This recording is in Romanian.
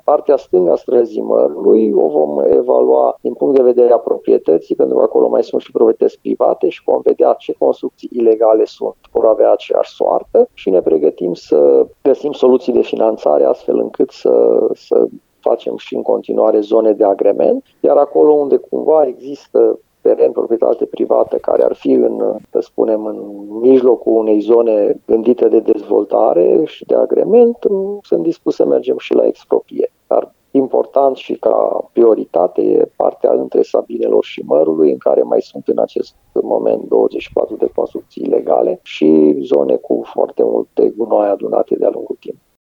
Partea stângă a străzii Mărului o vom evalua din punct de vedere a proprietății, pentru că acolo mai sunt și proprietăți private și vom vedea ce construcții ilegale sunt, vor avea aceeași soartă și ne pregătim să găsim soluții de finanțare astfel încât să facem și în continuare zone de agrement, iar acolo unde cumva există teren, proprietate privată care ar fi în mijlocul unei zone gândite de dezvoltare și de agrement, sunt dispus să mergem și la expropriere. Dar important și ca prioritate e partea între Sabinelor și Mărului, în care mai sunt în acest moment 24 de construcții ilegale și zone cu foarte multe gunoi adunate de-a lungul timpului.